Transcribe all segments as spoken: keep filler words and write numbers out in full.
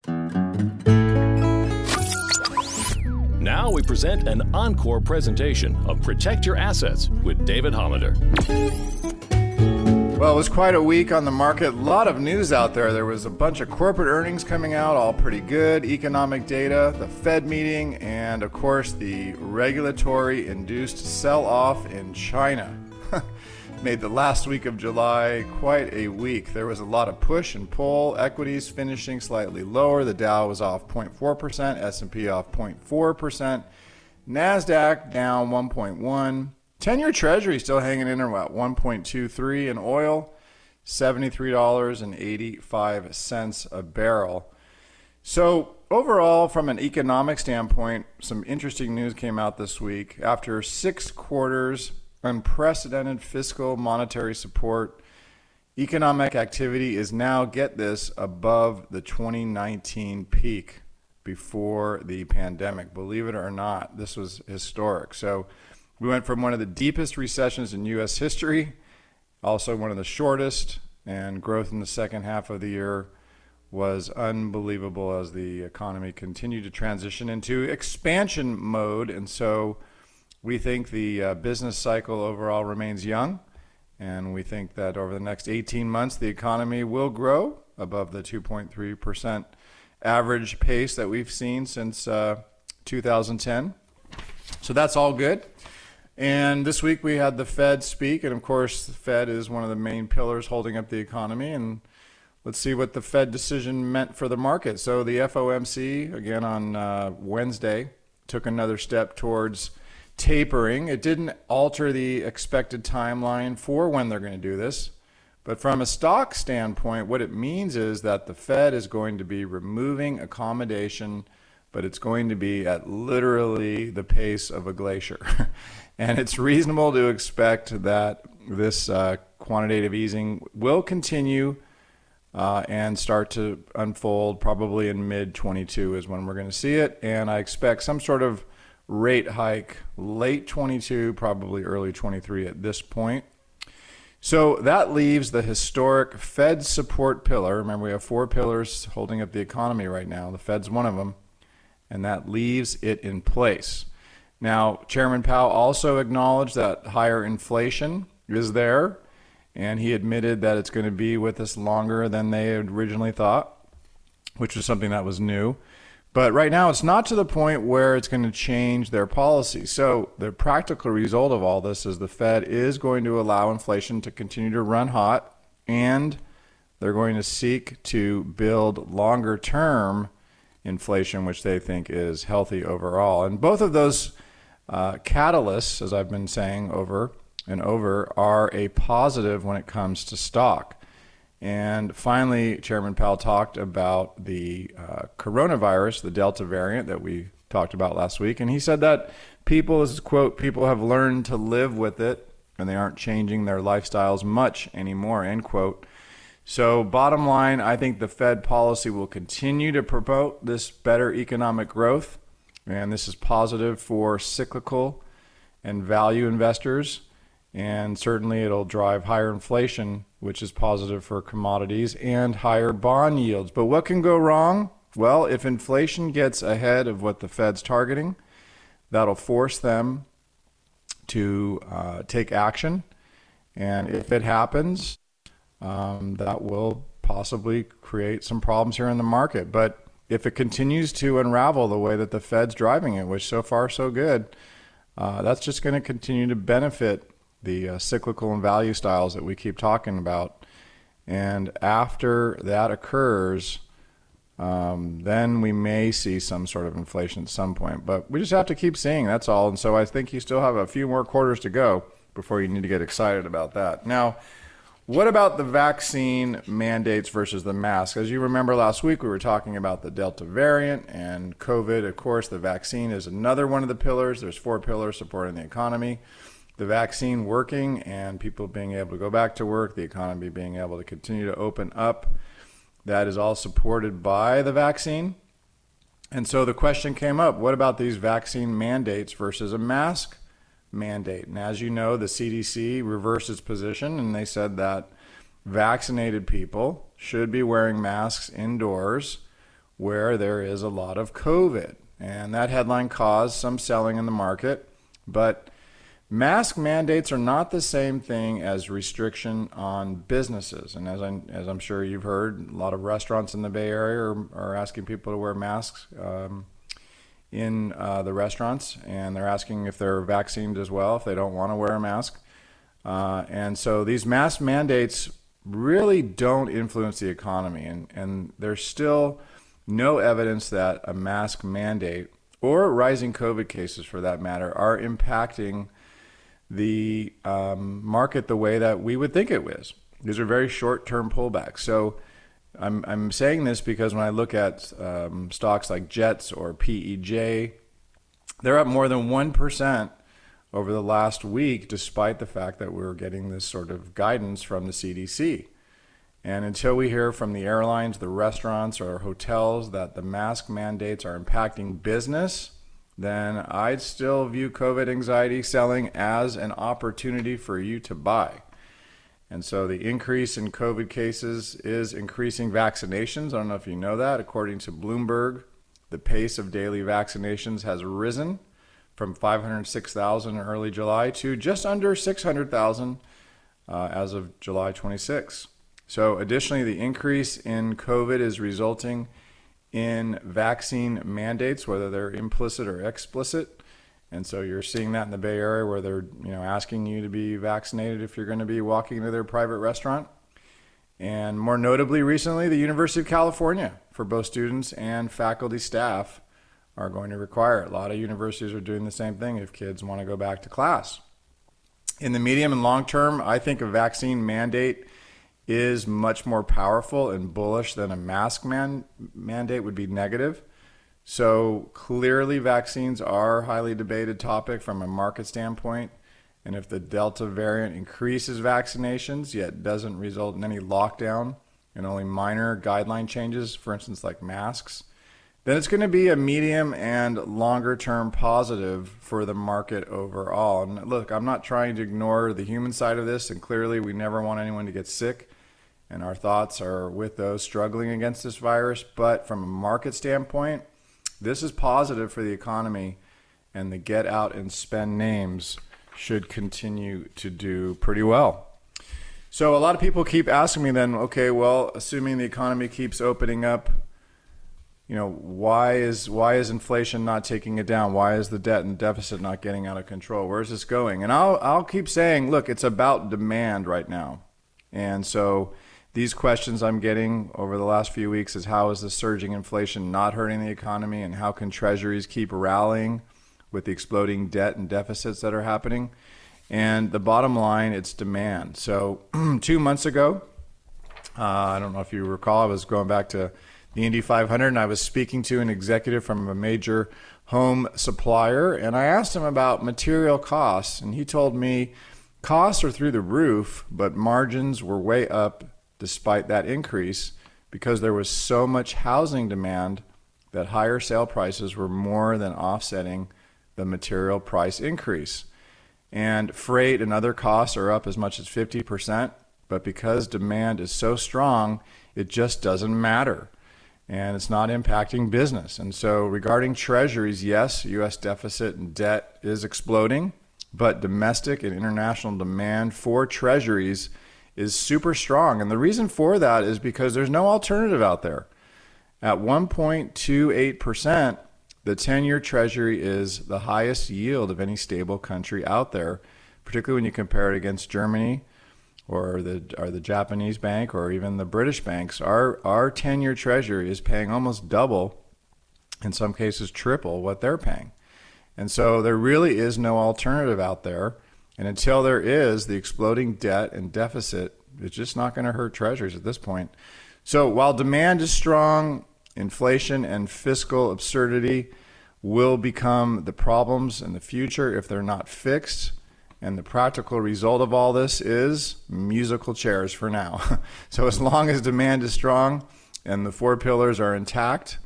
Now we present an encore presentation of Protect Your Assets with David Hollander. Well, it was quite a week on the market. A lot of news out there. There was a bunch of corporate earnings coming out, all pretty good. Economic data, the Fed meeting, and of course the regulatory-induced sell-off in China. Made the last week of July quite a week. There was a lot of push and pull. Equities finishing slightly lower. The Dow was off zero point four percent, S and P off zero point four percent, NASDAQ down one point one. ten-year Treasury still hanging in at about one point two three, and oil seventy-three dollars and eighty-five cents a barrel. So overall, from an economic standpoint, some interesting news came out this week. After six quarters, unprecedented fiscal monetary support, economic activity is now, get this, above the twenty nineteen peak before the pandemic. Believe it or not, this was historic. So we went from one of the deepest recessions in U S history, also one of the shortest, and growth in the second half of the year was unbelievable as the economy continued to transition into expansion mode. And so we think the uh, business cycle overall remains young, and we think that over the next eighteen months, the economy will grow above the two point three percent average pace that we've seen since uh, two thousand ten. So that's all good. And this week we had the Fed speak, and of course the Fed is one of the main pillars holding up the economy, and let's see what the Fed decision meant for the market. So the F O M C, again on uh, Wednesday, took another step towards tapering. It didn't alter the expected timeline for when they're going to do this. But from a stock standpoint, what it means is that the Fed is going to be removing accommodation, but it's going to be at literally the pace of a glacier. And it's reasonable to expect that this uh, quantitative easing will continue uh, and start to unfold probably in mid twenty-two is when we're going to see it. And I expect some sort of rate hike late twenty-two, probably early twenty-three at this point. So that leaves the historic Fed support pillar. Remember, we have four pillars holding up the economy right now. The Fed's one of them, and that leaves it in place. Now, Chairman Powell also acknowledged that higher inflation is there, and he admitted that it's going to be with us longer than they had originally thought, which was something that was new. But right now, it's not to the point where it's going to change their policy. So the practical result of all this is the Fed is going to allow inflation to continue to run hot, and they're going to seek to build longer-term inflation, which they think is healthy overall. And both of those uh, catalysts, as I've been saying over and over, are a positive when it comes to stock. And finally, Chairman Powell talked about the uh, coronavirus, the Delta variant that we talked about last week. And he said that people, this is quote, people have learned to live with it and they aren't changing their lifestyles much anymore, end quote. So bottom line, I think the Fed policy will continue to promote this better economic growth. And this is positive for cyclical and value investors. And certainly it'll drive higher inflation, which is positive for commodities, and higher bond yields. But what can go wrong? Well, if inflation gets ahead of what the Fed's targeting, that'll force them to uh, take action. And if it happens, um, that will possibly create some problems here in the market. But if it continues to unravel the way that the Fed's driving it, which so far so good, uh, that's just going to continue to benefit the uh, cyclical and value styles that we keep talking about. And after that occurs, um, then we may see some sort of inflation at some point. But we just have to keep seeing, that's all. And so I think you still have a few more quarters to go before you need to get excited about that. Now, what about the vaccine mandates versus the mask? As you remember last week, we were talking about the Delta variant and COVID. Of course, the vaccine is another one of the pillars. There's four pillars supporting the economy. The vaccine working and people being able to go back to work, the economy being able to continue to open up, that is all supported by the vaccine. And so the question came up, what about these vaccine mandates versus a mask mandate? And as you know, the C D C reversed its position, and they said that vaccinated people should be wearing masks indoors where there is a lot of COVID. And that headline caused some selling in the market. But mask mandates are not the same thing as restriction on businesses. And as, I, as I'm sure you've heard, a lot of restaurants in the Bay Area are, are asking people to wear masks um, in uh, the restaurants. And they're asking if they're vaccinated as well, if they don't want to wear a mask. Uh, and so these mask mandates really don't influence the economy. And, and there's still no evidence that a mask mandate or rising COVID cases, for that matter, are impacting the um, market the way that we would think it was. These are very short-term pullbacks. So I'm, I'm saying this because when I look at um, stocks like Jets or P E J, they're up more than one percent over the last week, despite the fact that we're getting this sort of guidance from the C D C. And until we hear from the airlines, the restaurants, or hotels that the mask mandates are impacting business, then I'd still view COVID anxiety selling as an opportunity for you to buy. And so the increase in COVID cases is increasing vaccinations. I don't know if you know that. According to Bloomberg, the pace of daily vaccinations has risen from five hundred six thousand in early July to just under six hundred thousand uh, as of July twenty-sixth. So additionally, the increase in COVID is resulting in vaccine mandates, whether they're implicit or explicit. And so you're seeing that in the Bay Area where they're, you know, asking you to be vaccinated if you're going to be walking into their private restaurant. And more notably recently, the University of California, for both students and faculty staff, are going to require it. A lot of universities are doing the same thing if kids want to go back to class. In the medium and long term, I think a vaccine mandate is much more powerful and bullish than a mask man, mandate would be negative. So clearly vaccines are a highly debated topic from a market standpoint. And if the Delta variant increases vaccinations, yet doesn't result in any lockdown and only minor guideline changes, for instance, like masks, then it's going to be a medium and longer term positive for the market overall. And look, I'm not trying to ignore the human side of this, and clearly we never want anyone to get sick. And our thoughts are with those struggling against this virus. But from a market standpoint, this is positive for the economy, and the get out and spend names should continue to do pretty well. So a lot of people keep asking me then, okay, well, assuming the economy keeps opening up, you know, why is why is inflation not taking it down? Why is the debt and deficit not getting out of control? Where's this going? And I'll I'll keep saying, look, it's about demand right now. And so these questions I'm getting over the last few weeks is how is the surging inflation not hurting the economy, and how can treasuries keep rallying with the exploding debt and deficits that are happening? And the bottom line, it's demand. So two months ago, uh, I don't know if you recall, I was going back to the Indy five hundred, and I was speaking to an executive from a major home supplier, and I asked him about material costs, and he told me costs are through the roof, but margins were way up despite that increase because there was so much housing demand that higher sale prices were more than offsetting the material price increase. And freight and other costs are up as much as fifty percent, but because demand is so strong, it just doesn't matter. And it's not impacting business. And so regarding treasuries, yes, U S deficit and debt is exploding, but domestic and international demand for treasuries is super strong. And the reason for that is because there's no alternative out there. At one point two eight percent, the ten-year treasury is the highest yield of any stable country out there, particularly when you compare it against Germany or the or the Japanese bank or even the British banks. Our our ten-year treasury is paying almost double, in some cases triple, what they're paying. And so there really is no alternative out there. And until there is, the exploding debt and deficit, it's just not going to hurt treasuries at this point. So while demand is strong, inflation and fiscal absurdity will become the problems in the future if they're not fixed. And the practical result of all this is musical chairs for now. So as long as demand is strong and the four pillars are intact,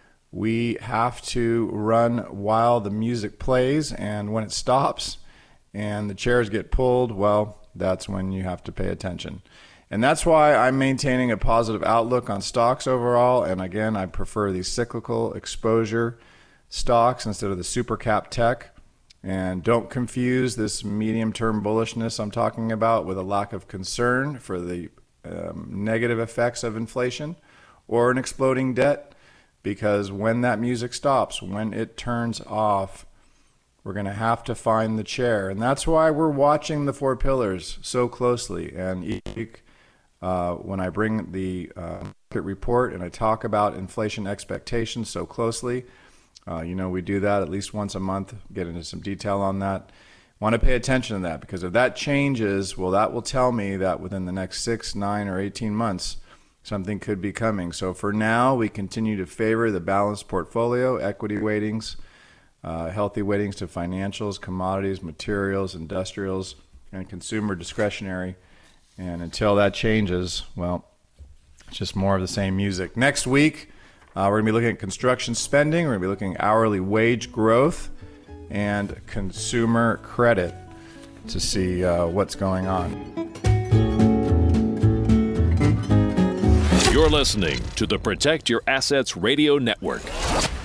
we have to run while the music plays, and when it stops and the chairs get pulled, well, that's when you have to pay attention. And that's why I'm maintaining a positive outlook on stocks overall. And again, I prefer these cyclical exposure stocks instead of the super cap tech. And don't confuse this medium-term bullishness I'm talking about with a lack of concern for the um, negative effects of inflation or an exploding debt. Because when that music stops, when it turns off, we're going to have to find the chair. And that's why we're watching the four pillars so closely. And each week, uh, when I bring the uh, market report and I talk about inflation expectations so closely, uh, you know, we do that at least once a month, get into some detail on that. Want to pay attention to that, because if that changes, well, that will tell me that within the next six, nine, or eighteen months, something could be coming. So for now, we continue to favor the balanced portfolio, equity weightings, uh, healthy weightings to financials, commodities, materials, industrials, and consumer discretionary. And until that changes, well, it's just more of the same music. Next week, uh, we're going to be looking at construction spending. We're going to be looking at hourly wage growth and consumer credit to see uh, what's going on. You're listening to the Protect Your Assets Radio Network.